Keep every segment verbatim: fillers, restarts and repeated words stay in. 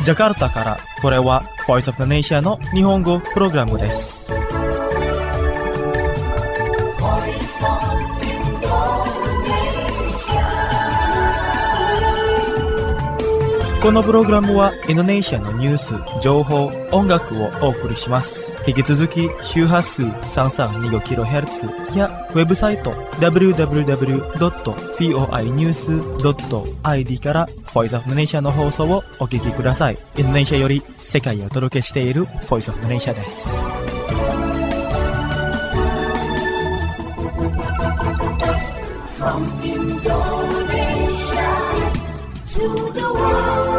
ジャカルタから、これは Voice of the Nation の日本語プログラムです。このプログラムはインドネシアのニュース、情報、音楽をお送りします。引き続き周波数 さんさんにごキロヘルツ やウェブサイト ダブリューダブリューダブリュードットフォーアイニュースドットアイディー から Voice of the Nation の放送をお聞きください。インドネシアより世界をお届けしている Voice of the Nation です。From Indonesia to the world.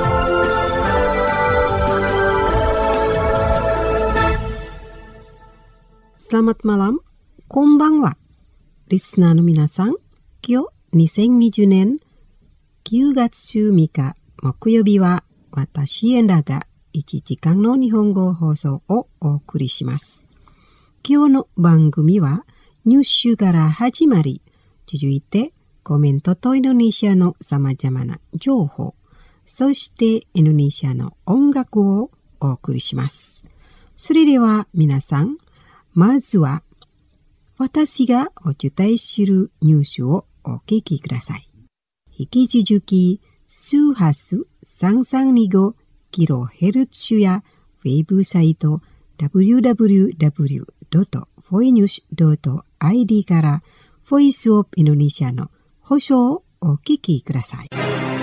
Selamat malam, こんばんは。リスナーの皆さん、今日にせんにじゅうねんきゅうがつじゅうみっか木曜日は私エンダがいちじかんの日本語放送をお送りします。今日の番組はニュースから始まり、続いてコメントとインドネシアの様々な情報、そしてインドネシアの音楽をお送りします。それでは皆さん、まずは私がお伝えするニュースをお聞きください。引き続き周波数さんさんにごキロヘルツ やウェブサイト ダブリューダブリューダブリュードットフォイニュースドットアイディー からボイスオブインドネシアの放送をお聞きください。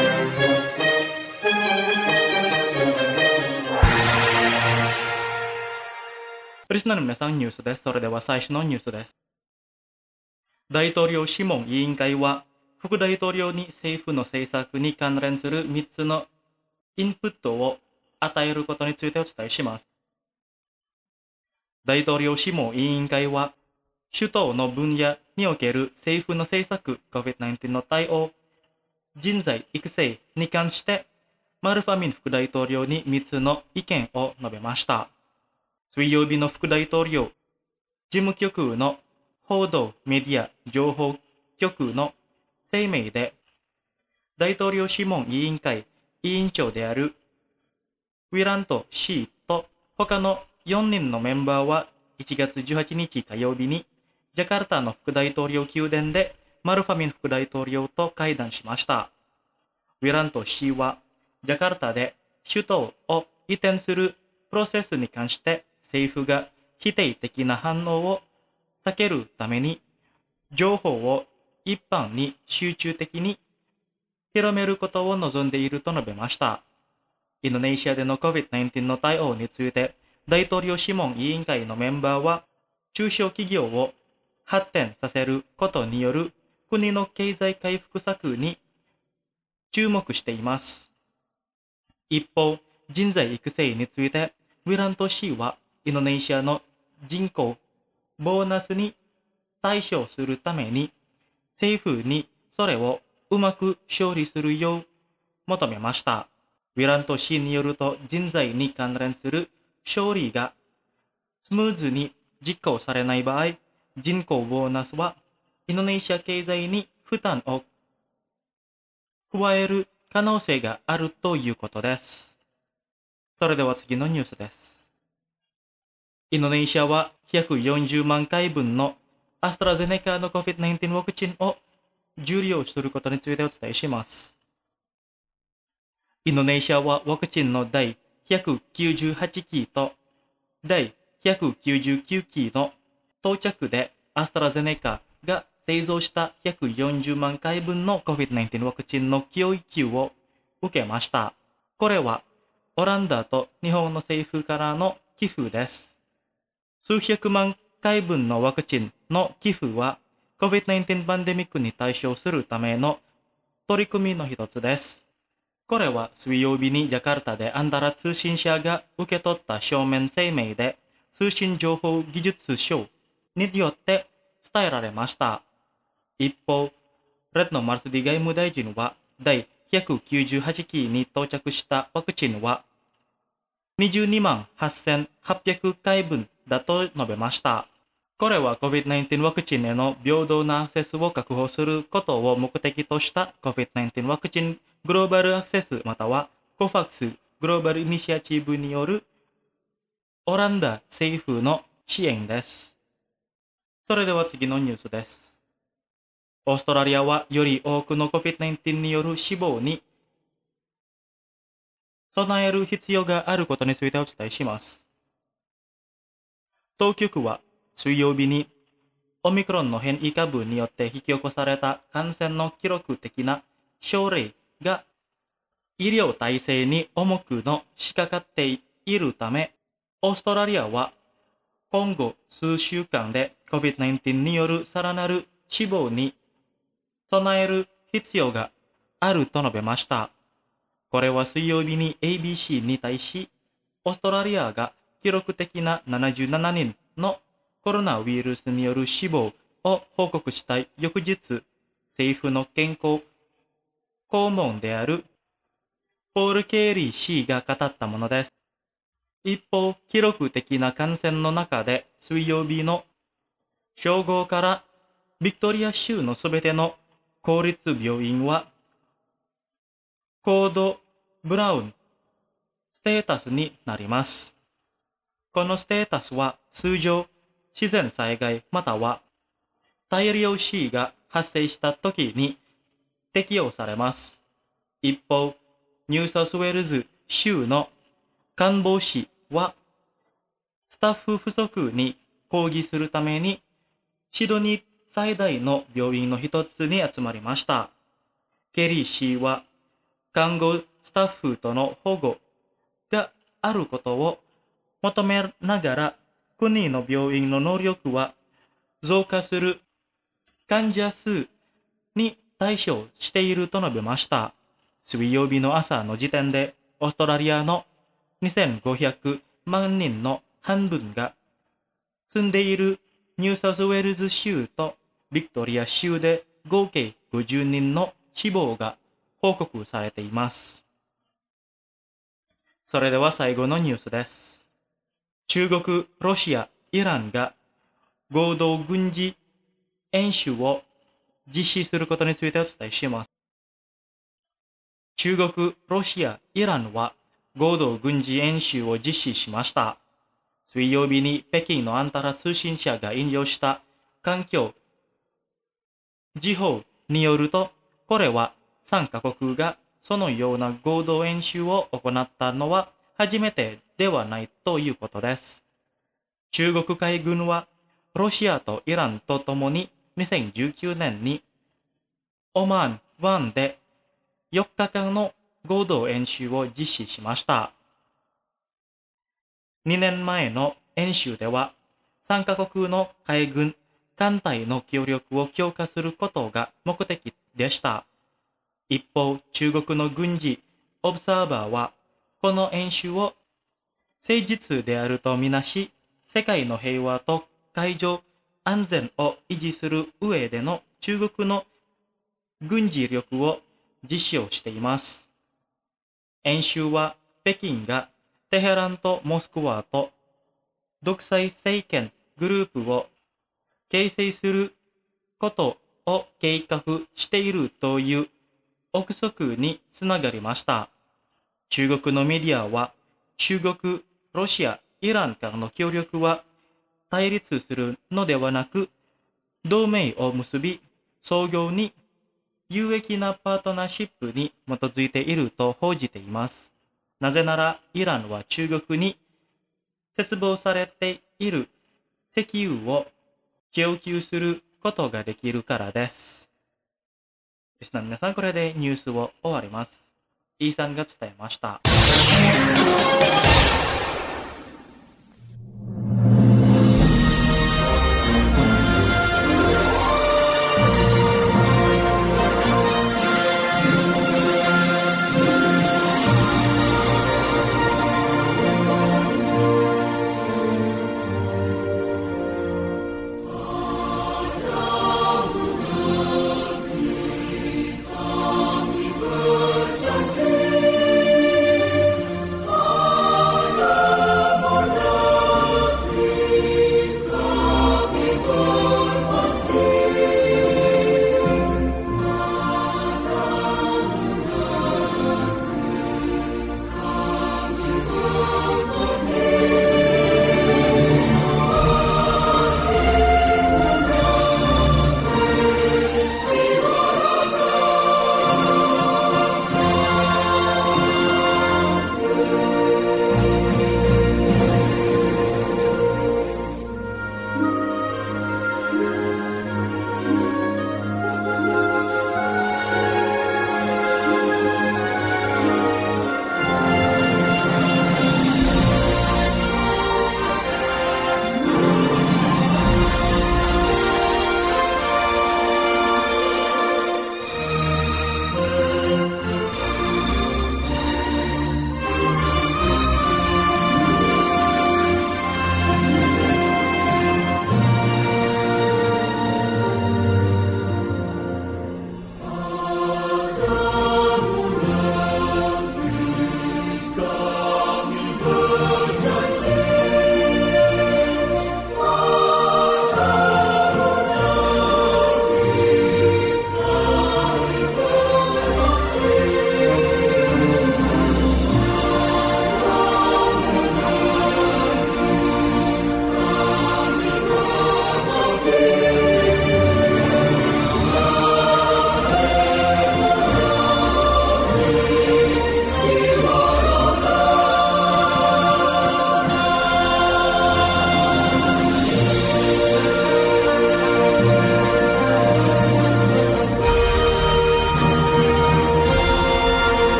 リスナーの皆さん、ニュースです。それでは最初のニュースです。大統領諮問委員会は、副大統領に政府の政策に関連するみっつのインプットを与えることについてお伝えします。大統領諮問委員会は、首都の分野における政府の政策 コビッドナインティーン の対応、人材育成に関して、マルファミン副大統領にみっつの意見を述べました。水曜日の副大統領、事務局の報道メディア情報局の声明で、大統領諮問委員会委員長であるウィラント氏と他のよにんのメンバーはいちがつじゅうはちにち火曜日にジャカルタの副大統領宮殿でマルファミン副大統領と会談しました。ウィラント氏はジャカルタで首都を移転するプロセスに関して政府が否定的な反応を避けるために情報を一般に集中的に広めることを望んでいると述べました。インドネシアでの コビッドナインティーン の対応について大統領諮問委員会のメンバーは中小企業を発展させることによる国の経済回復策に注目しています。一方、人材育成についてウィラント氏はインドネシアの人口ボーナスに対処するために政府にそれをうまく処理するよう求めました。ウィラント氏によると人材に関連する処理がスムーズに実行されない場合、人口ボーナスはインドネシア経済に負担を加える可能性があるということです。それでは次のニュースです。インドネシアはひゃくよんじゅうまんかいぶんのアストラゼネカの コビッドナインティーン ワクチンを受領することについてお伝えします。インドネシアはワクチンのだいひゃくきゅうじゅうはちきとだいひゃくきゅうじゅうきゅうきの到着でアストラゼネカが製造したひゃくよんじゅうまんかいぶんの コビッドナインティーン ワクチンの供給を受けました。これはオランダと日本の政府からの寄付です。数百万回分のワクチンの寄付は コビッドナインティーン パンデミックに対処するための取り組みの一つです。これは水曜日にジャカルタでアンダラ通信社が受け取った書面声明で通信情報技術省によって伝えられました。一方、レッドのマルスディ外務大臣はだいひゃくきゅうじゅうはちきに到着したワクチンはにじゅうにまんはっせんはっぴゃくかいぶんだと述べました。これは コビッドナインティーン ワクチンへの平等なアクセスを確保することを目的とした コビッドナインティーン ワクチングローバルアクセスまたは コファックスグローバルイニシアチブによるオランダ政府の支援です。それでは次のニュースです。オーストラリアはより多くの コビッドナインティーン による死亡に備える必要があることについてお伝えします。当局は水曜日にオミクロンの変異株によって引き起こされた感染の記録的な症例が医療体制に重くのしかかっているため、オーストラリアは今後数週間で コビッドナインティーン によるさらなる死亡に備える必要があると述べました。これは水曜日に エービーシー に対し、オーストラリアが記録的なななじゅうななにんのコロナウイルスによる死亡を報告した翌日、政府の健康顧問であるポール・ケイリー氏が語ったものです。一方、記録的な感染の中で水曜日の正午からビクトリア州のすべての公立病院はコード・ブラウンステータスになります。このステータスは通常自然災害または大量死が発生した時に適用されます。一方、ニューサウスウェールズ州の官房市はスタッフ不足に抗議するためにシドニー最大の病院の一つに集まりました。ケリー氏は看護スタッフとの保護があることを求めながら、国の病院の能力は増加する患者数に対処していると述べました。水曜日の朝の時点で、オーストラリアのにせんごひゃくまんにんの半分が住んでいるニューサウスウェールズ州とビクトリア州で合計ごじゅうにんの死亡が報告されています。それでは最後のニュースです。中国、ロシア、イランが合同軍事演習を実施することについてお伝えします。中国、ロシア、イランは合同軍事演習を実施しました。水曜日に北京のアンタラ通信社が引用した環境時報によると、これはさんカ国がそのような合同演習を行ったのは初めてではないということです。中国海軍はロシアとイランとともににせんじゅうきゅうねんにオマーン湾でよっかかんの合同演習を実施しました。にねんまえの演習ではさんカ国の海軍艦隊の協力を強化することが目的でした。一方、中国の軍事オブザーバーはこの演習を誠実であるとみなし、世界の平和と海上安全を維持する上での中国の軍事力を実証しています。演習は北京がテヘランとモスクワと独裁政権グループを形成することを計画しているという憶測につながりました。中国のメディアは中国、ロシア、イランからの協力は対立するのではなく、同盟を結び、創業に有益なパートナーシップに基づいていると報じています。なぜなら、イランは中国に切望されている石油を供給することができるからです。ですので皆さん、これでニュースを終わります。イーさんが伝えました。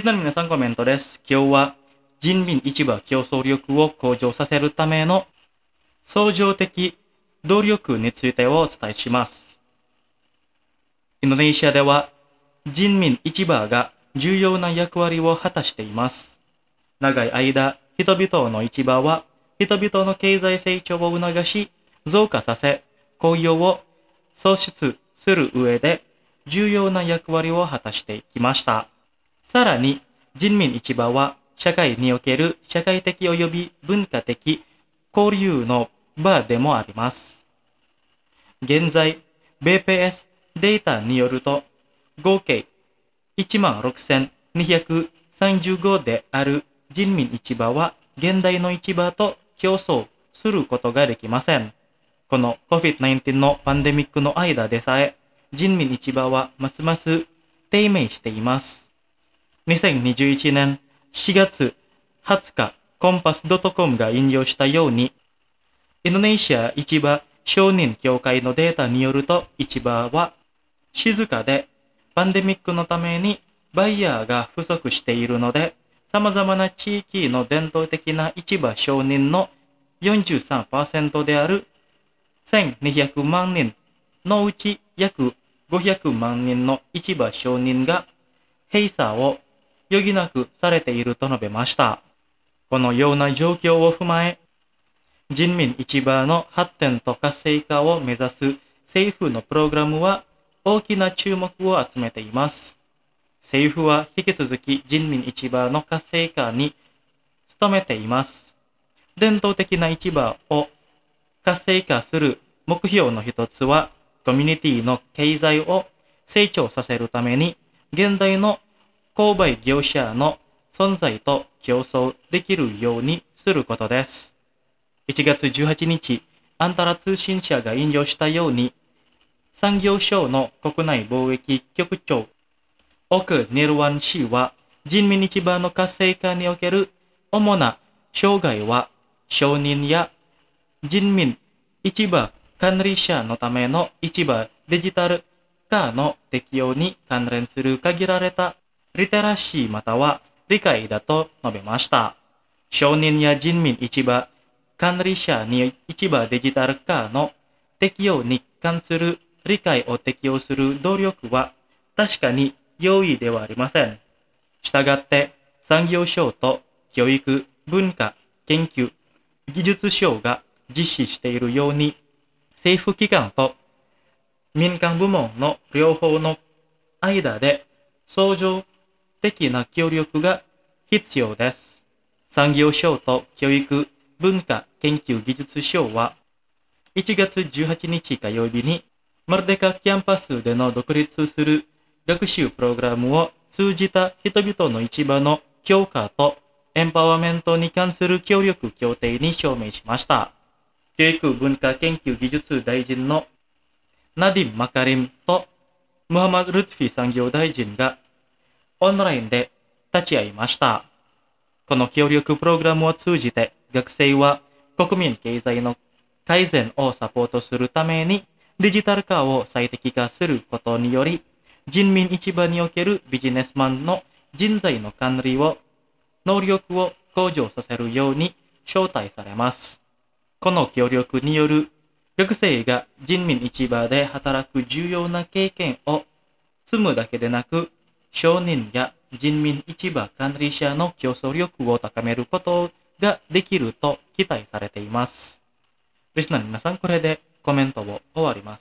リスナーの皆さんコメントです。今日は人民市場競争力を向上させるための相乗的努力についてお伝えします。インドネシアでは人民市場が重要な役割を果たしています。長い間、人々の市場は人々の経済成長を促し、増加させ、雇用を創出する上で重要な役割を果たしてきました。さらに、人民市場は社会における社会的及び文化的交流の場でもあります。現在、ビーピーエス データによると、合計 いちまんろくせんにひゃくさんじゅうご である人民市場は現代の市場と競争することができません。この コビッドナインティーン のパンデミックの間でさえ、人民市場はますます低迷しています。にせんにじゅういちねんしがつはつか、コンパス .com が引用したように、インドネシア市場承認協会のデータによると、市場は静かで、パンデミックのためにバイヤーが不足しているので、様々な地域の伝統的な市場承認の よんじゅうさんパーセント であるせんにひゃくまんにんのうち約ごひゃくまんにんの市場承認が閉鎖を余儀なくされていると述べました。このような状況を踏まえ、人民市場の発展と活性化を目指す政府のプログラムは大きな注目を集めています。政府は引き続き人民市場の活性化に努めています。伝統的な市場を活性化する目標の一つは、コミュニティの経済を成長させるために、現代の購買業者の存在と競争できるようにすることです。いちがつじゅうはちにち、アンタラ通信社が引用したように、産業省の国内貿易局長、奥ニルワン氏は、人民市場の活性化における主な障害は、承認や人民市場管理者のための市場デジタル化の適用に関連する限られたリテラシーまたは理解だと述べました。承認や人民市場管理者に市場デジタル化の適用に関する理解を適用する努力は確かに容易ではありません。したがって産業省と教育、文化、研究、技術省が実施しているように、政府機関と民間部門の両方の間で相乗的な協力が必要です。産業省と教育、文化、研究技術省はいちがつじゅうはちにち火曜日にマルデカキャンパスでの独立する学習プログラムを通じた人々の市場の強化とエンパワーメントに関する協力協定に署名しました。教育文化研究技術大臣のナディン・マカリムとムハマド・ルトフィ産業大臣がオンラインで立ち会いました。この協力プログラムを通じて学生は国民経済の改善をサポートするためにデジタル化を最適化することにより人民市場におけるビジネスマンの人材の管理を能力を向上させるように招待されます。この協力による学生が人民市場で働く重要な経験を積むだけでなく、商人や人民市場管理者の競争力を高めることができると期待されています。リスナーの皆さん、これでコメントを終わります。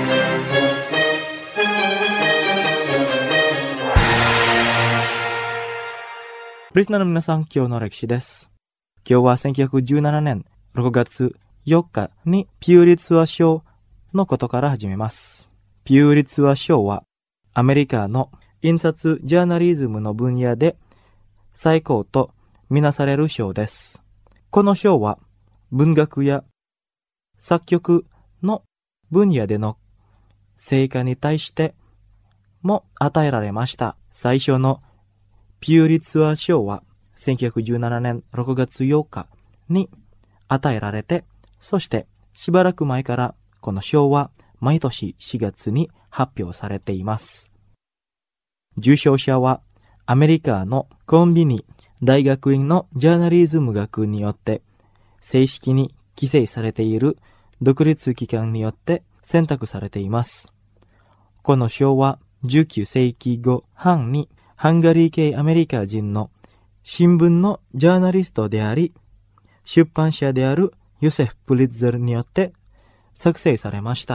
リスナーの皆さん、今日の歴史です。今日はせんきゅうひゃくじゅうななねんろくがつよっかにピューリツァー賞のことから始めます。ピューリツァー賞はアメリカの印刷ジャーナリズムの分野で最高とみなされる賞です。この賞は文学や作曲の分野での成果に対しても与えられました。最初のピューリツァー賞はせんきゅうひゃくじゅうななねんろくがつようかに与えられて、そしてしばらく前からこの賞は毎年しがつに発表されています。受賞者はアメリカのコンビニ大学院のジャーナリズム学によって正式に規制されている独立機関によって選択されています。この賞はじゅうきゅうせいきご半にハンガリー系アメリカ人の新聞のジャーナリストであり、出版社であるヨセフ・プリッツェルによって作成されました。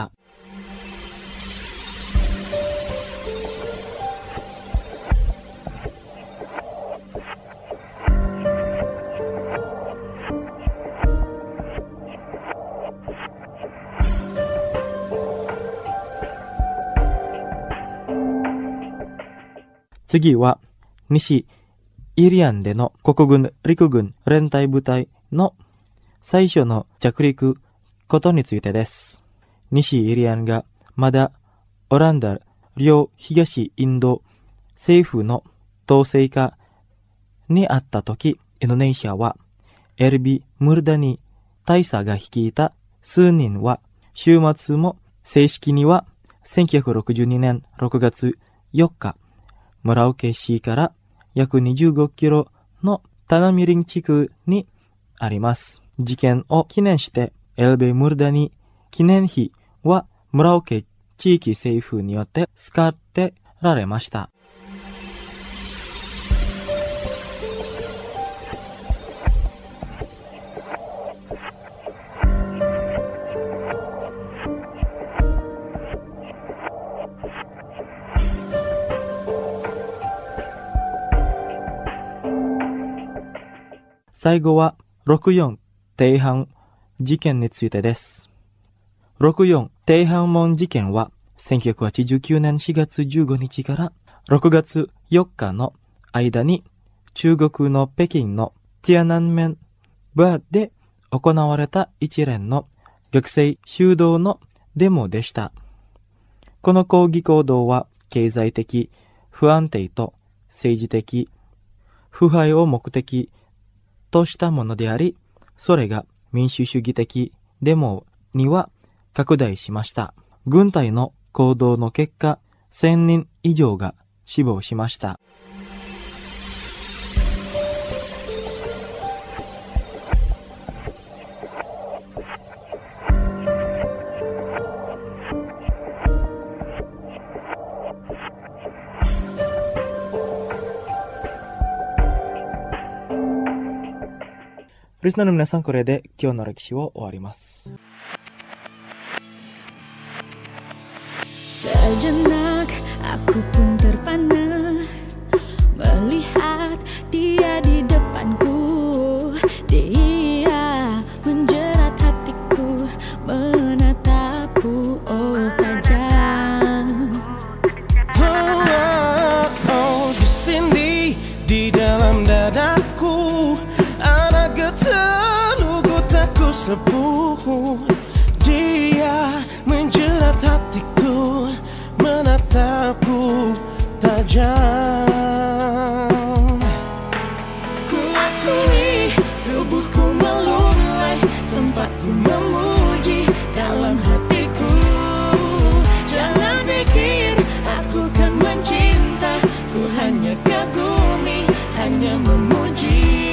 次は西イリアンでの国軍陸軍連隊部隊の最初の着陸ことについてです。西イリアンがまだオランダ両東インド政府の統制下にあった時、インドネシアはエルビ・ムルダニ大佐が率いた数人は週末も正式にはせんきゅうひゃくろくじゅうにねんろくがつよっか村岡市から約にじゅうごキロのタナミリン地区にあります。事件を記念してエルビ・ムルダニ記念碑は村岡地域政府によって使ってられました。最後はろくよん天安事件についてです。ろくよん天安門事件はせんきゅうひゃくはちじゅうきゅうねんしがつじゅうごにちからろくがつよっかの間に中国の北京のティアナンメンバーで行われた一連の学生修道のデモでした。この抗議行動は経済的不安定と政治的腐敗を目的としたものであり、それが民主主義的デモには拡大しました。軍隊の行動の結果、せんにん以上が死亡しました。リスナーの皆さん、これで今日の歴史を終わります。 Sejenak aku pun terpana melihat dia di depanku. Dia menjerat hatiku, menatapku, oh tajam. Oh, oh, oh, di sini di dalam dadaku ada getar lugu tak ku sepuh. Dia menjerat hatiku, menatapku tajam. Ku akui tubuhku melulai, sempat ku memuji dalam hatiku. Jangan pikir aku kan mencinta, ku hanya kagumi, hanya memuji.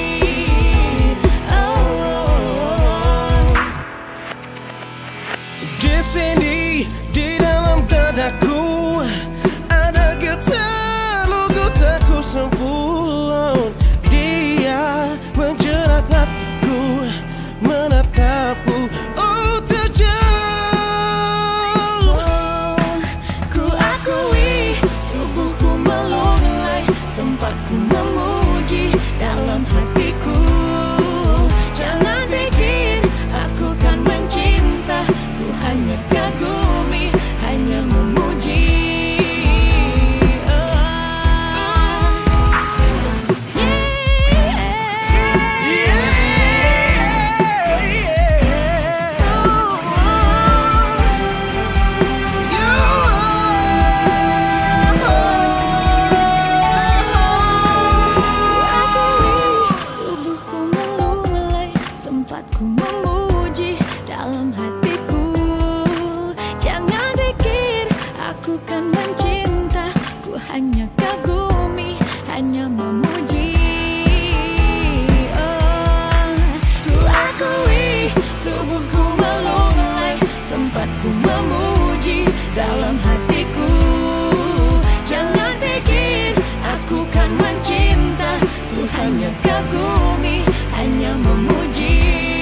Di sini di dalam dadaku ada getar lugu tak ku sempurna. Dia menjerat hatiku, menatapku, oh tajam. Oh, ku akui tubuhku melulai, sempat ku memuji dalam hatiku. Jangan pikir aku kan mencinta, ku hanya kagumi, hanya memuji. mencinta, ku hanya kagumi, hanya memuji.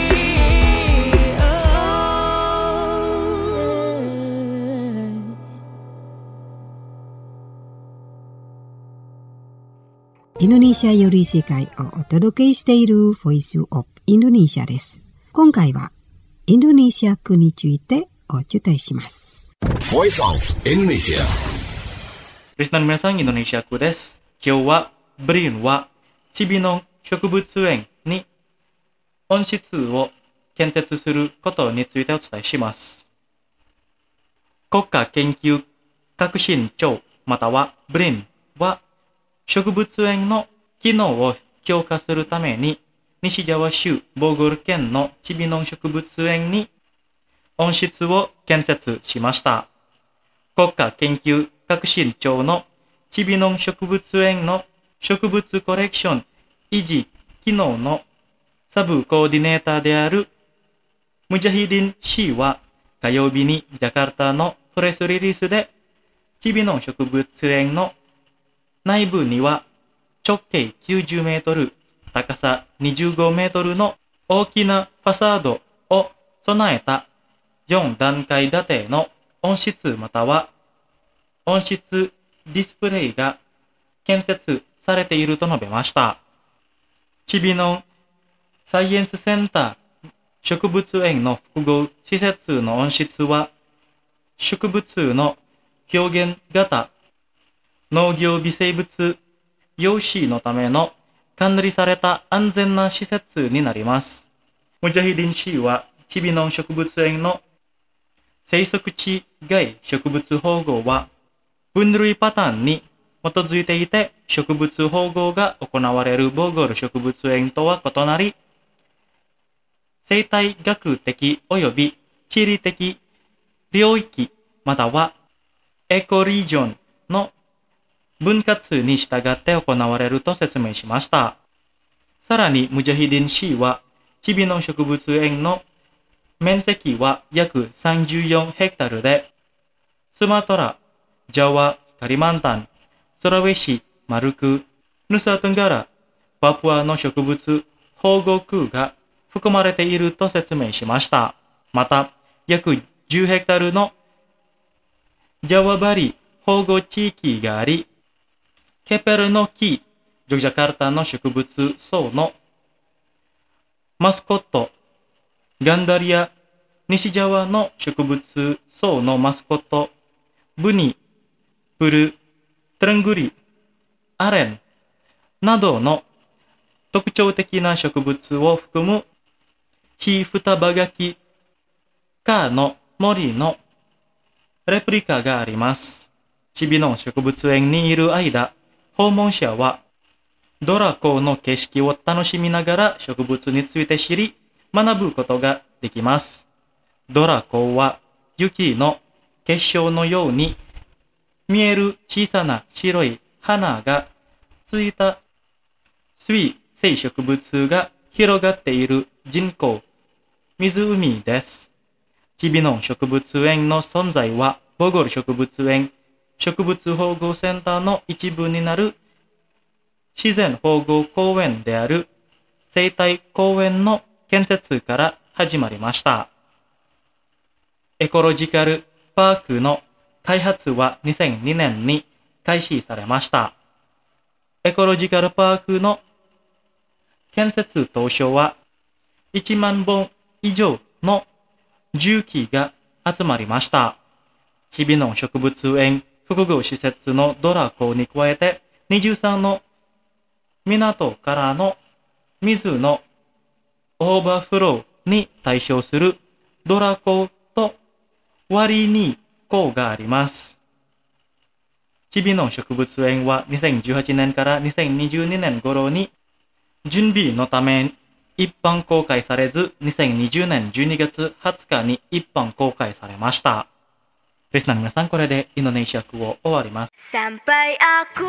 インドネシアより世界をお届けしているボイスオブインドネシアです。今回はインドネシア区についてお伝えします。 Voice of Indonesia。 リスナーの皆さん、インドネシア区です。今日はブリンはチビノン植物園に温室を建設することについてお伝えします。国家研究革新庁またはブリンは植物園の機能を強化するために西ジャワ州ボーゴル県のチビノン植物園に温室を建設しました。国家研究革新庁のチビノン植物園の植物コレクション維持機能のサブコーディネーターであるムジャヒディン C は火曜日にジャカルタのプレスリリースでチビノン植物園の内部には直径きゅうじゅうメートル、高さにじゅうごメートルの大きなファサードを備えたよん段階建ての温室または温室ディスプレイが建設されていると述べました。チビノンサイエンスセンター植物園の複合施設の温室は植物の表現型農業微生物養子のための管理された安全な施設になります。ムジャヒディン C はチビノン植物園の生息地外植物保護は分類パターンに基づいていて植物保護が行われるボーゴル植物園とは異なり生態学的及び地理的領域またはエコリージョンの分割に従って行われると説明しました。さらにムジャヒディン C はチビノン植物園の面積は約さんじゅうよんヘクタールでスマトラ、ジャワ、カリマンタン、スラウェシ、マルク、ヌサトゥンガラ、パプアの植物保護区が含まれていると説明しました。また約じゅうヘクタールのジャワバリ保護地域がありケペルの木、ジョグジャカルタの植物層のマスコット、ガンダリア、西ジャワの植物層のマスコット、ブニ、プル、トラングリ、アレンなどの特徴的な植物を含むヒフタバガキカーの森のレプリカがあります。チビノン植物園にいる間、訪問者はドラコの景色を楽しみながら植物について知り学ぶことができます。ドラコは雪の結晶のように見える小さな白い花がついた水生植物が広がっている人工湖です。チビノン植物園の存在はボゴル植物園植物保護センターの一部になる自然保護公園である生態公園の建設から始まりました。エコロジカルパークの開発はにせんにねんに開始されました。エコロジカルパークの建設当初はいちまんぼん以上の重機が集まりました。チビノン植物園複合施設のドラコに加えてにじゅうさんの港からの水のオーバーフローに対処するドラコとワリニ港があります。チビノン植物園はにせんじゅうはちねんからにせんにじゅうにねん頃に準備のため一般公開されずにせんにじゅうねんじゅうにがつはつかに一般公開されました。リスナーの皆さん、これでインドネシア語を終わります。 Sampai aku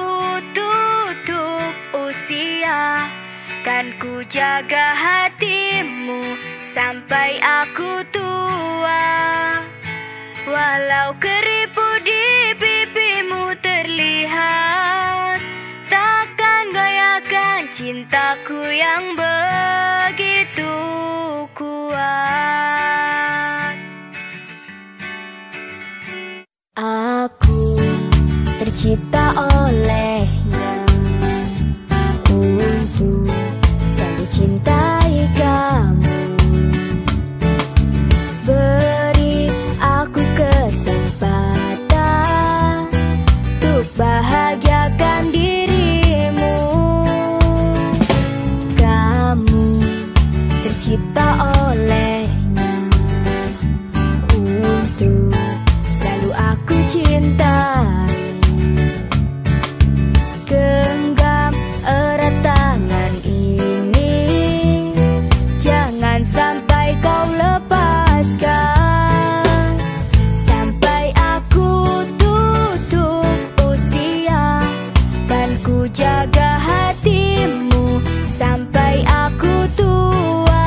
tutup usia, kan ku jaga hatimu sampai aku tua. Walau keriput di pipimu terlihat, takkan cintaku yang begitu kuat. Aku tercipta olehnya untuk selalu cintai kamu. Beri aku kesempatan untuk bahagiakan dirimu. Kamu tercipta olehnya untuk selalu aku cintai. Genggam erat tangan ini, jangan sampai kau lepaskan. Sampai aku tutup usia, kan ku jaga hatimu sampai aku tua.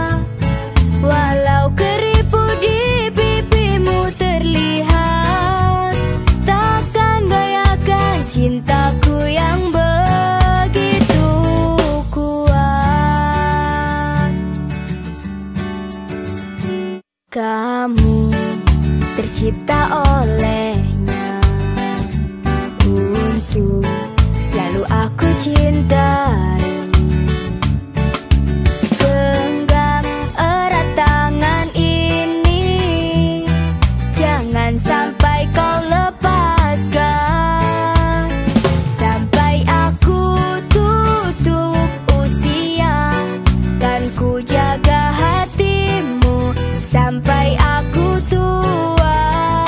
Walau keripu di pipimu terlihat, takkan goyahkan cintaku yang begitu kuat. Kamu tercipta olehnya untuk selalu aku cintai. Genggam erat tangan ini, jangan sampai kau lepaskan. Sampai aku tutup usia, kan ku jaga hatimu sampai aku tua.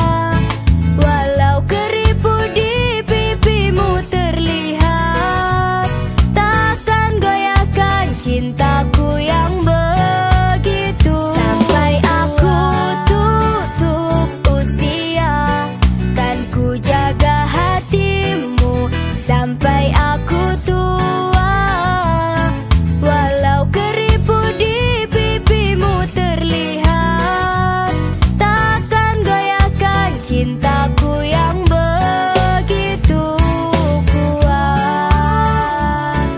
Walau keripu di pipimu terlihat, takkan goyahkan cintaku yang begitu. Sampai aku tutup usia, kan ku jaga hatimu sampai aku tua. Walau keripu di pipimu terlihat, takkan goyahkan cintaku yang begitu kuat.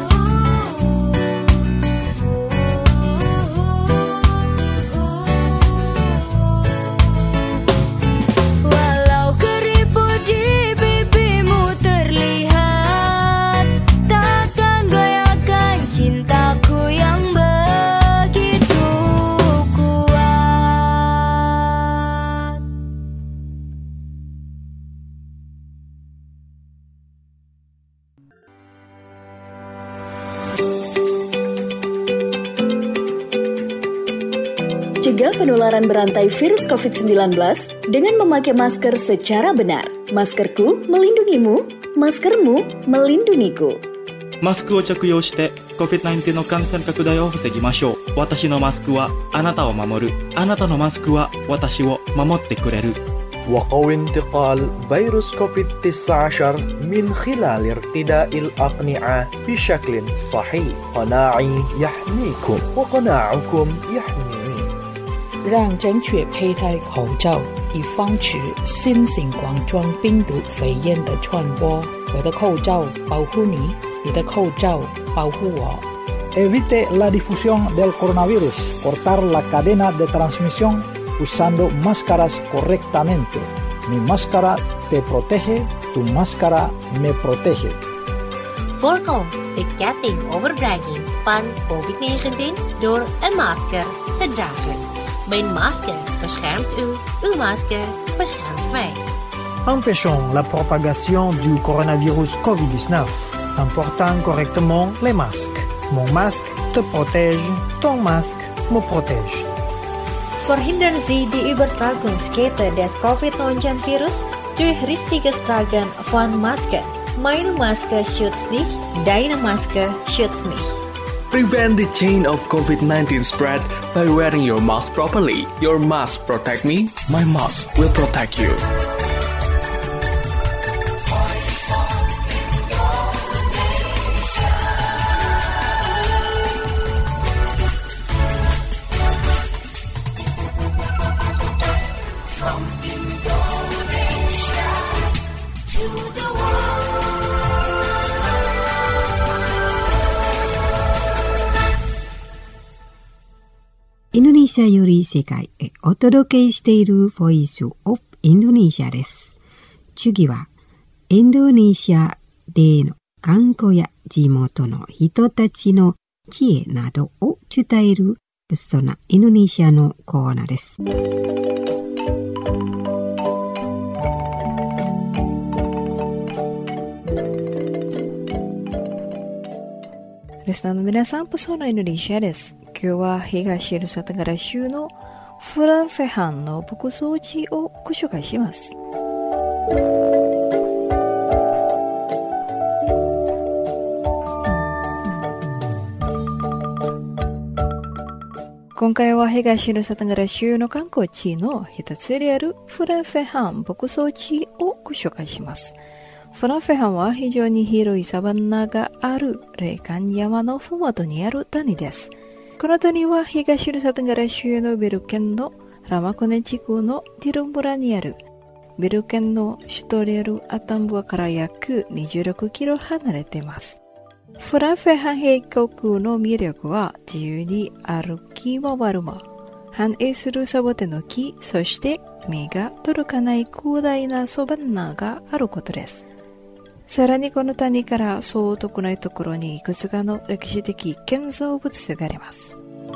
Walau keripu di pipimu terlihat, takkan goyahkan cintaku yang begitu kuat. Cegah penularan berantai virus covid sembilan belas dengan memakai masker secara benar. Maskerku melindungimu, maskermu melindungiku. マスクを着用して コビッドナインティーン の感染拡大を防ぎましょう。私のマスクはあなたを守る。あなたのマスクは私を守ってくれる。 وقوي انتقال فيروس كوفيد تسعة عشر من خلال ارتداء الأقنعة بشكل صحيح. قناعي يحميكم وقناعكم يحميني. 让正确佩戴口罩，以防止新型冠状病毒肺炎的传播。我的口罩保护你，你的口罩保护我。 Evite la difusión del coronavirus. Cortar la cadena de transmisión usando máscaras correctamente. Mi máscara te protege, tu máscara me protege. Voorkom de ketting overdraging van covid negentien door een masker te dragen. Mijn masker beschermt u, uw masker beschermt mij. Empêchons la propagation du coronavirus covid dix-neuf en portant correctement les masques. Mon masque te protège, ton masque me protège. Verhindern Sie die Übertragungskette des covid neunzehn virus durch richtiges Tragen von Maske. Meine Maske schützt dich, deine Maske schützt mich. Prevent the chain of covid nineteen spread by wearing your mask properly. Your mask protect me, my mask will protect you. シアより世界へお届けしているボイスオブインドネシアです。次はインドネシアでの観光や地元の人たちの知恵などを伝えるそんなインドネシアのコーナーです。 リスナーの皆さん、パソナインドネシアです。今日は東エルサレム州のフランフェハンの牧草地をご紹介します。今回は東エルサレム州の観光地の一つであるフランフェハン牧草地をご紹介します。フランフェハンは非常に広いサバンナがある霊感山のふもとにある谷です。この谷は東エルサレム州のビル県のラマコネ地区のディルン村にあるビル県の首都であるアタンブアから約にじゅうろくキロ離れています。フランフェハン渓谷の魅力は自由に歩き回る間、繁栄するサボテンの木、そして目が届かない広大なサバンナがあることです。さらにこの谷からそう遠くないところにいくつかの歴史的建造物があります。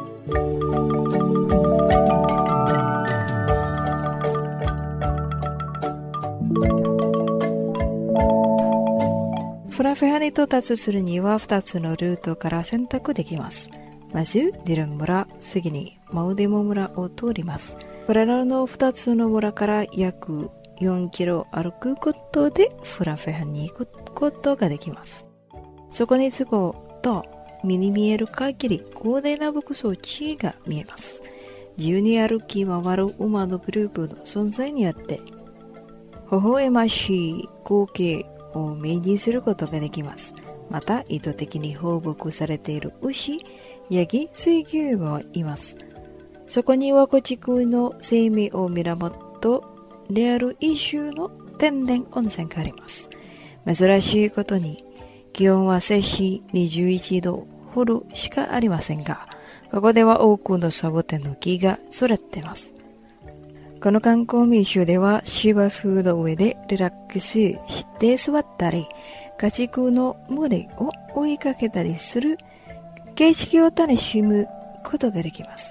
フランフェハンに到達するにはふたつのルートから選択できます。まずディルン村、次にマウデモ村を通ります。これらのふたつの村から約よんキロ歩くことでフランフェハンに行くことができます。そこに着くと目に見える限り広大な牧草地が見えます。自由に歩き回る馬のグループの存在によって微笑ましい光景を目にすることができます。また意図的に放牧されている牛、ヤギ、水牛もいます。そこには古地区の生命を源である一種の天然温泉があります。珍しいことに気温は摂氏にじゅういちどほどしかありませんが、ここでは多くのサボテンの木が育っています。この観光名所では芝生の上でリラックスして座ったり、家畜の群れを追いかけたりする景色を楽しむことができます。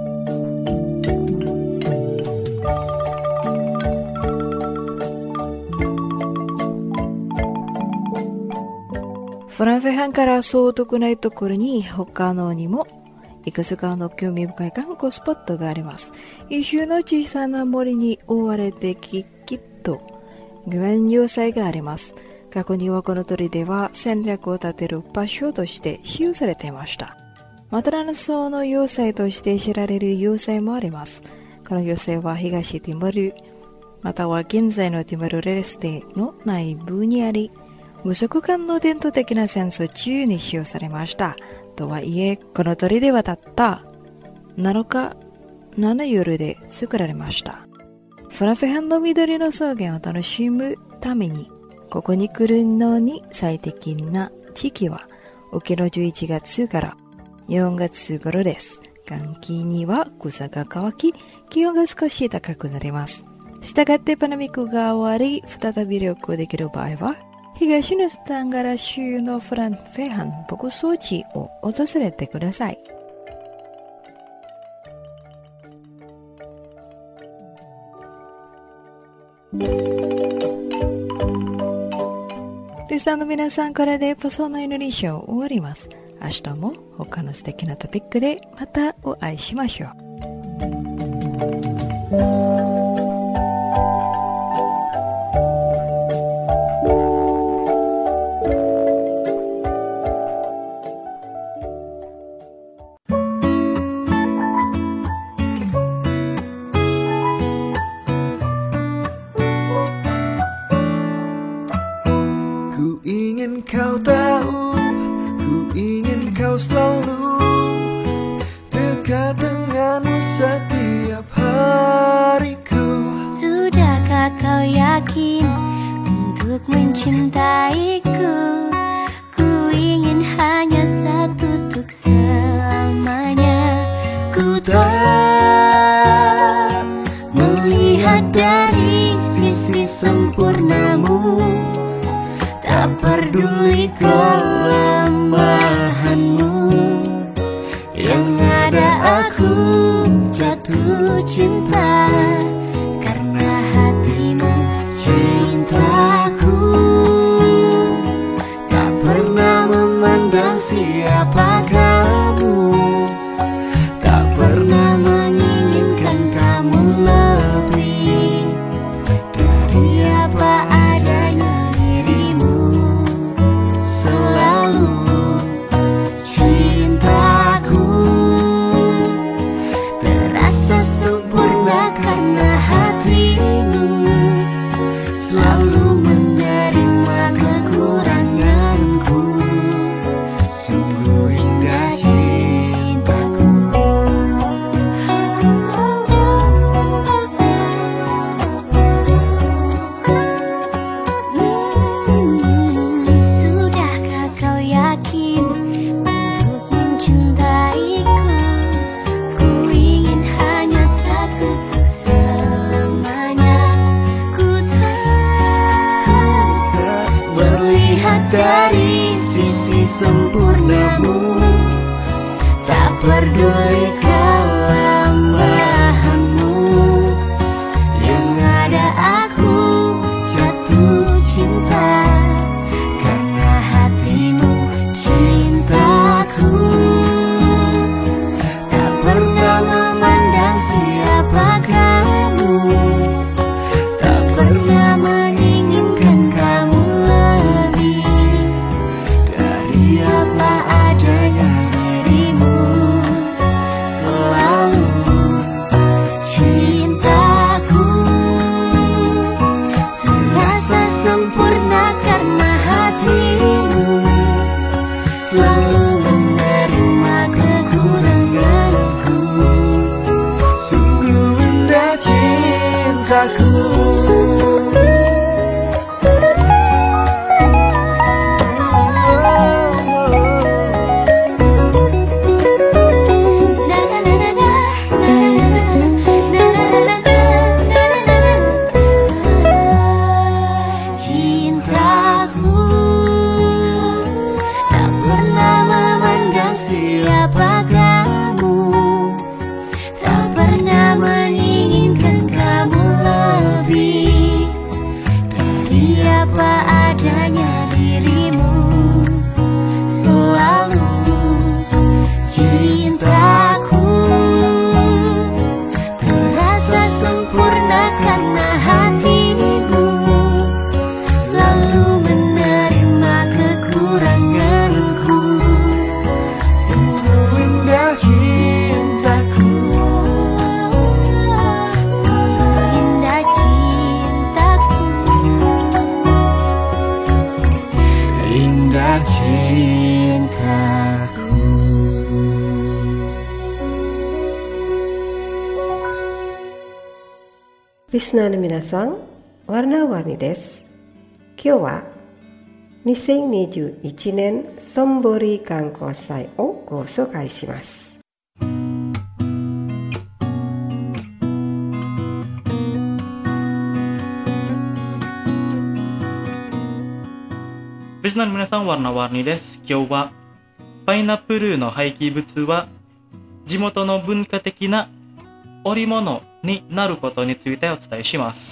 フランフェハンからそう遠くないところに他のにもいくつかの興味深い観光スポットがあります。一種の小さな森に覆われて木々とグエン要塞があります。過去にはこの鳥では戦略を立てる場所として使用されていました。マトランソウの要塞として知られる要塞もあります。この要塞は東ティモル、または現在のティモルレレステの内部にあり、無足間の伝統的な戦争中に使用されました。とはいえ、この鳥ではたったなのかなの夜で作られました。フランフェハンの緑の草原を楽しむために、ここに来るのに最適な時期は、沖のじゅういちがつからよんがつ頃です。寒気には草が乾き、気温が少し高くなります。したがってパナミクが終わり、再び旅行できる場合は、東のスタンガラ州のフランフェハン牧草地を訪れてください。リスナーの皆さん、これでパソナイノリショーを終わります。明日も他の素敵なトピックでまたお会いしましょう。 Kau tahu, ku ingin kau selalu dekat denganmu setiap hariku. Sudahkah kau yakin untuk mencintaiku? Ku ingin hanya satu untuk selamanya. Ku tahu dari apa kamu, tak pernah menginginkan kamu lebih dari apa adanya dirimu. Selalu cintaku terasa sempurna karena hatimu selalu menerima kekuranganku. Sungguh indah cintaku. Sudahkah kau yakin untuk mencintaiku? Ku ingin hanya satu untuk selamanya. Ku tak Melihat dari sisi sempurnamu, tak peduli kelemahanmu, yang ada aku jatuh cinta karena hatimu. Cintaku tak pernah memandang siapa kamu, tak pernah menginginkan kamu lebih dari apa adanya dirimu. Selalu cintaku terasa sempurna karena hatimu selalu menerima kekuranganku. Sungguh indah cintaku. Cintaku tak pernah memandang siapa kamu, tak pernah menginginkan kamu lebih dari apa adanya dirimu. Selalu cintaku terasa sempurna karena hatimu selalu menerima kekuranganku. Sungguh indah cintaku. Sungguh indah cintaku. Indah cintaku. Listenerの皆さん、warna-warni desu. 今日はにせんにじゅういちねんソンボリ観光祭をご紹介します。 リスナーの皆さん、warna-warniです。今日はパイナップルの廃棄物は地元の文化的な織物になることについてお伝えします。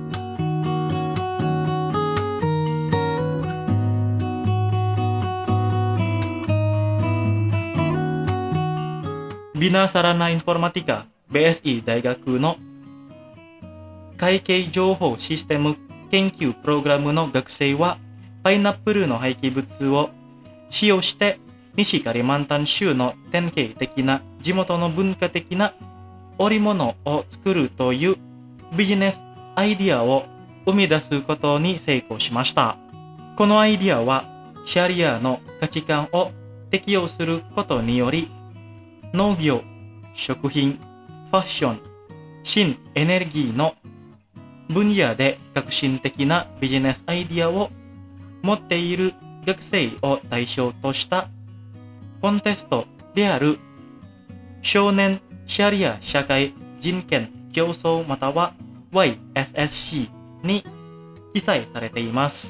ビナサラナインフォルマティカ ビーエスイー 大学の会計情報システム研究プログラムの学生はパイナップルの廃棄物を使用して西カリマンタン州の典型的な地元の文化的な織物を作るというビジネスアイディアを生み出すことに成功しました。このアイディアはシャリアの価値観を適用することにより農業、食品、ファッション、新エネルギーの分野で革新的なビジネスアイディアを持っている学生を対象としたコンテストである少年シャリア社会人権競争または ワイエスエスシー に記載されています。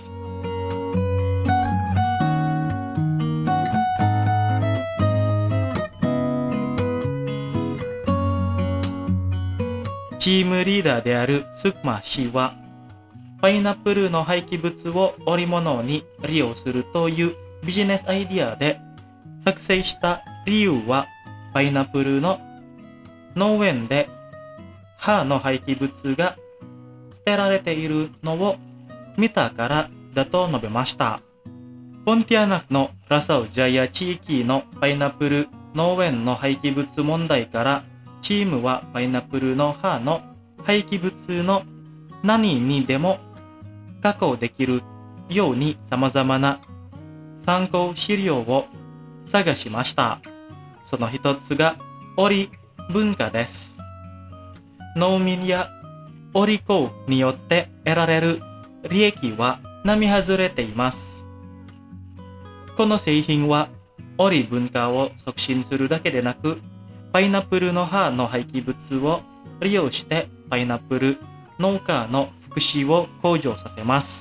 チームリーダーであるスクマ氏はパイナップルの廃棄物を織物に利用するというビジネスアイディアで作成した理由はパイナップルの農園で歯の廃棄物が捨てられているのを見たからだと述べました。ポンティアナのラサウジャイア地域のパイナップル農園の廃棄物問題からチームはパイナップルの歯の廃棄物の何にでも加工できるように様々な参考資料を探しました。その一つが織文化です。農民や織工によって得られる利益は並外れています。この製品は織文化を促進するだけでなく、パイナップルの葉の廃棄物を利用してパイナップル農家の福祉を向上させます。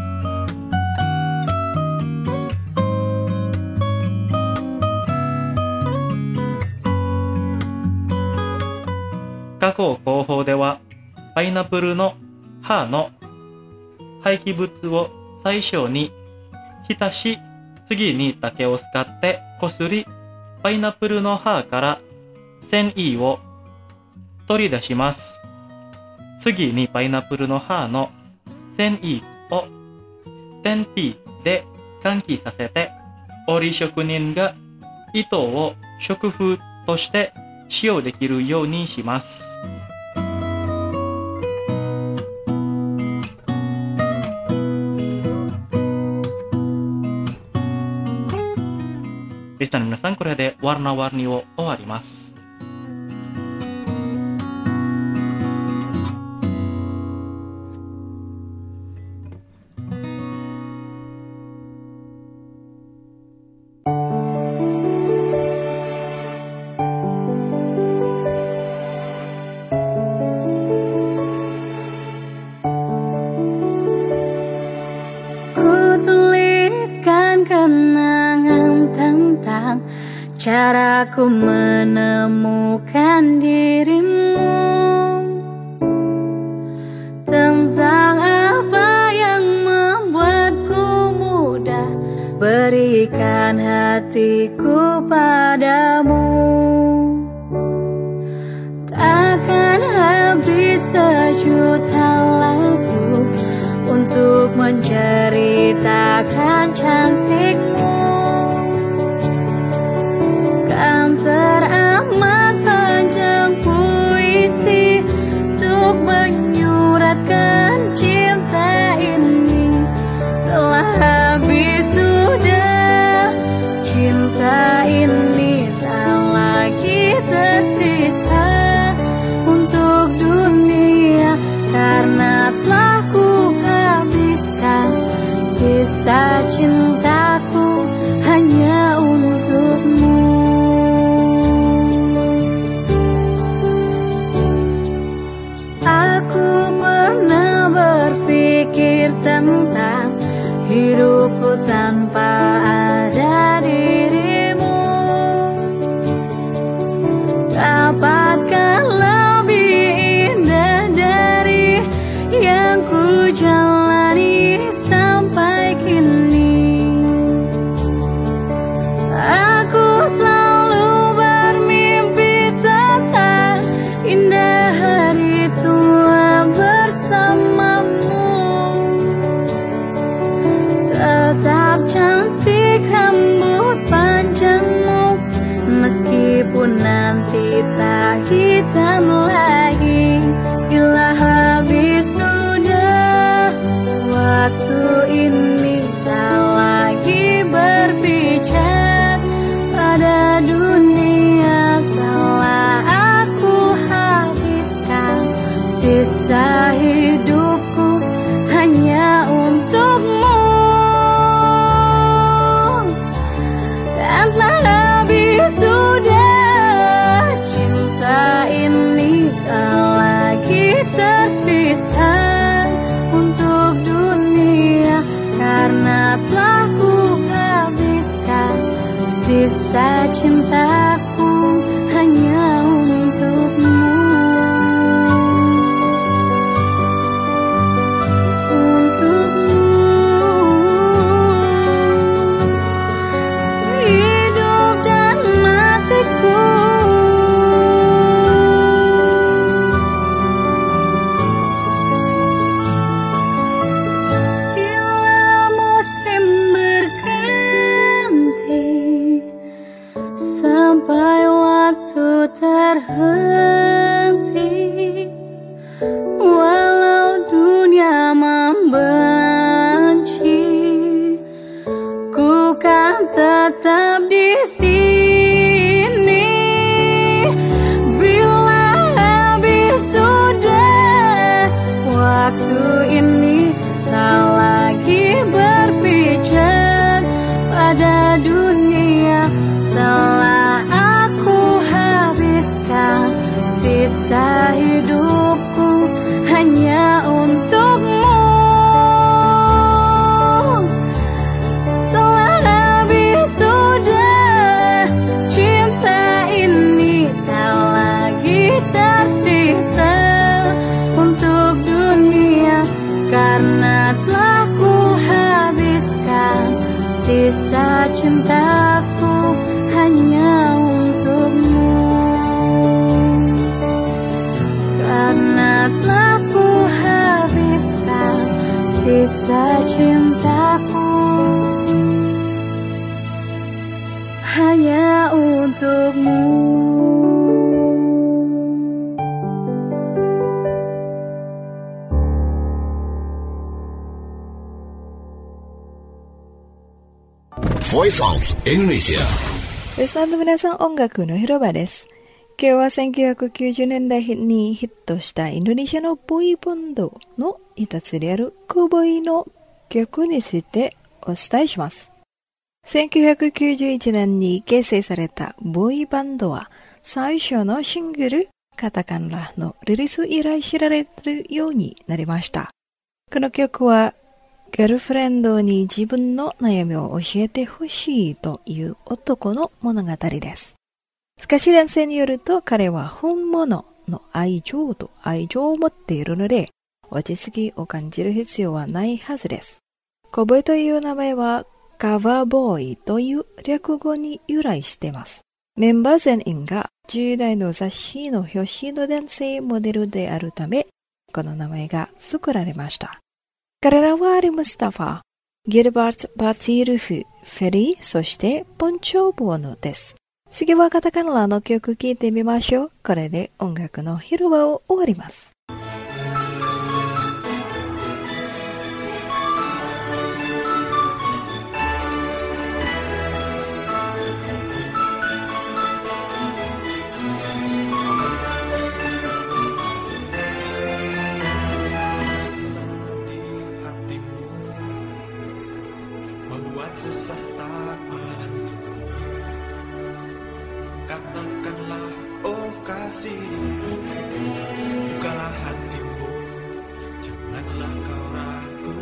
加工工法では、パイナップルの葉の廃棄物を最初に浸し、次に竹を使ってこすり、パイナップルの葉から繊維を取り出します。次にパイナップルの葉の繊維を天日で換気させて、織職人が糸を食風として使用できるようにします。リスナーの皆さん、これでwarna-warniを終わります。 Caraku menemukan dirimu, tentang apa yang membuatku mudah berikan hatiku padamu. Takkan habis sejuta lagu untuk menceritakan cantikmu. Kan teramat panjang puisi untuk menyuratkan cinta ini. Telah habis sudah cinta ini, tak lagi tersisa untuk dunia, karena telah ku habiskan sisa cintaku hanya untukmu. Berpikir tentang hidupku tanpa ada dirimu. Dapatkah lebih indah dari yang ku jalani sampai kini? Aku selalu bermimpi tentang indah hari tua bersamamu. Tetap cantik rambut panjangmu, meskipun nanti tak hitam lagi. Bila habis sudah waktu ini, tak lagi berpijak pada dunia. Telah aku habiskan sisa hidupku hanya untukmu. Dan telah habis sudah cinta ini, tak lagi tersisa untuk dunia, karena telah ku habiskan sisa cintaku hanya untukmu. Untukmu, hidup sampai waktu terhenti. Walau dunia membenci, ku kan tetap di sini. Bila habis sudah waktu ini, tak lagi berpijak pada dunia. Telah aku habiskan sisa hidupku hanya untukmu. Telah habis sudah cinta ini, tak lagi tersisa untuk dunia, karena telah ku habiskan sisa cintaku hanya untukmu. Karena telah ku habiskan sisa cintaku hanya untukmu. Voice of Indonesia。 リスナーの皆さん、音楽の広場です。今日はせんきゅうひゃくきゅうじゅうねんだいにヒットしたインドネシアのボーイバンドの一つであるクボイの曲についてお伝えします。せんきゅうひゃくきゅうじゅういちねんに結成されたボーイバンドは最初のシングルカタカナのリリース以来知られるようになりました。この曲はガールフレンドに自分の悩みを教えてほしいという男の物語です。歌詞連生によると、彼は本物の愛情と愛情を持っているので、落ち着きを感じる必要はないはずです。コボイという名前はカバーボーイという略語に由来しています。メンバー全員がじゅう代の雑誌の表紙の男性モデルであるため、この名前が作られました。彼らはアリ・ムスタファ、ギルバート・バティルフ、フェリー、そしてポンチョ・ボーノです。次はカタカナの曲聴いてみましょう。これで音楽の広場を終わります。 Katakanlah, oh kasih, bukalah hatimu, janganlah kau ragu.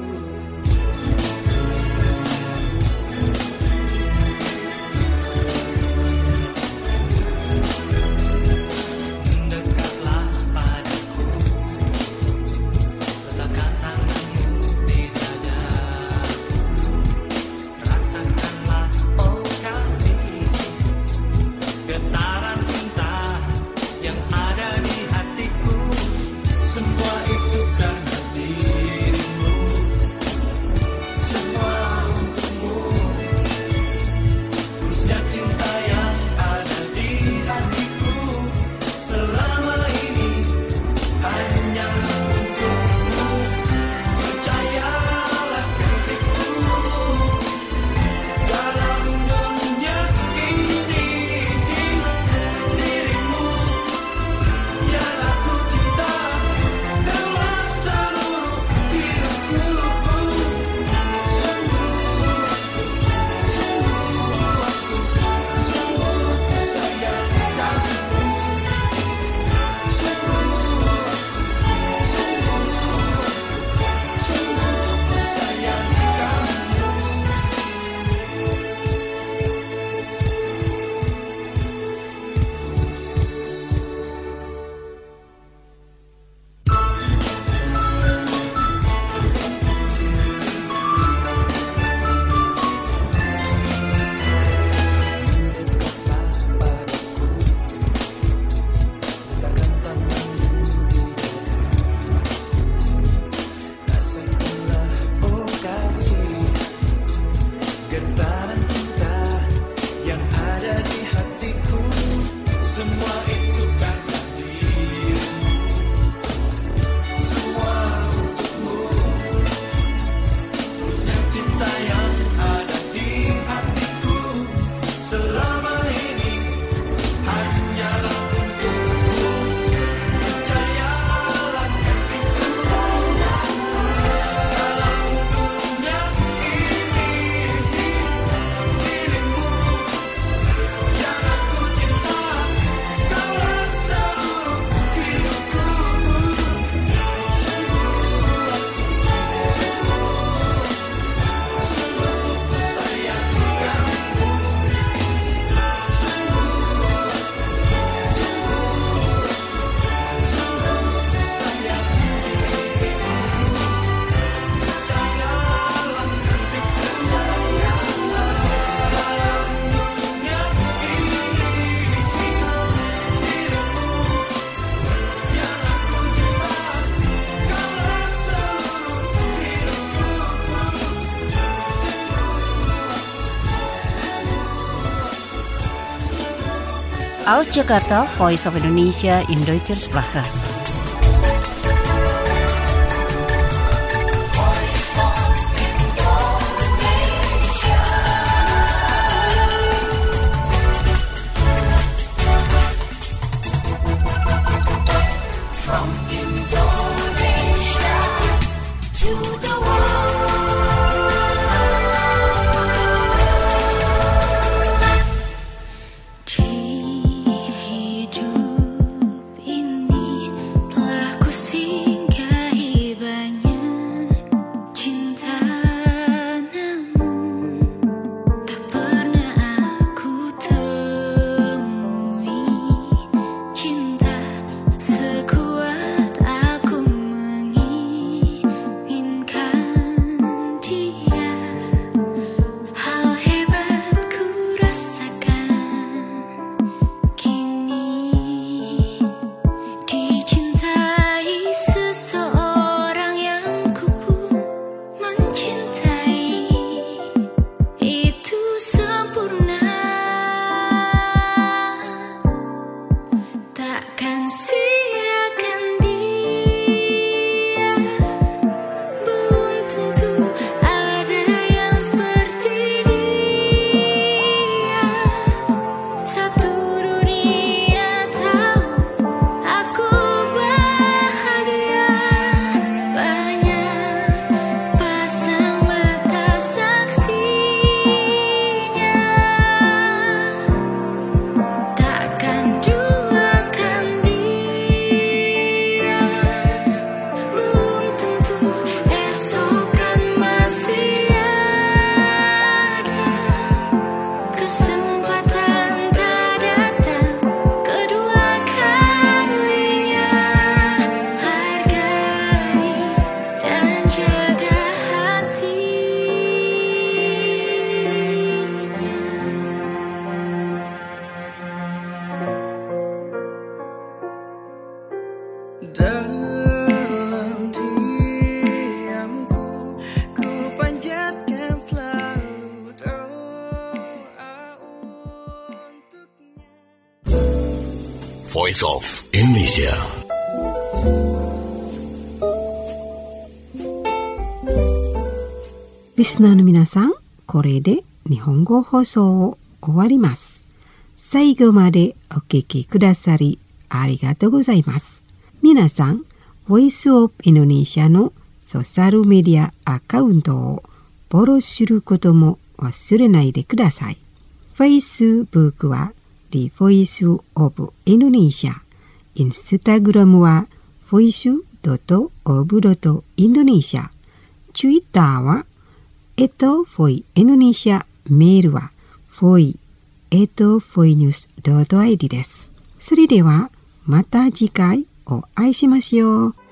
Dekatlah padaku, letakkan tanganmu di dada, rasakanlah, oh kasih, getaran cinta yang ada di hatiku. Semua itu karena dirimu, semua untukmu. Terusnya cinta yang ada di hatiku selama ini hanya untukmu. Percayalah kasihku, dalam dunia ini Aus Jakarta, Voice of Indonesia in Deutscher Sprache. Voice of Indonesia. Listenerの皆さん、これで日本語放送を終わります。最後までお聞きくださりありがとうございます。皆さん、Voice of Indonesia のソーシャルメディアアカウントをフォローすることも忘れないでください。Facebook はThe Voice of Indonesia、Instagram は ボイスドットオブドットインドネシア、Twitter はえっと Voice Indonesia、メールは Voice えっと Voice News ドットアイディー です。それではまた次回お会いしましょう。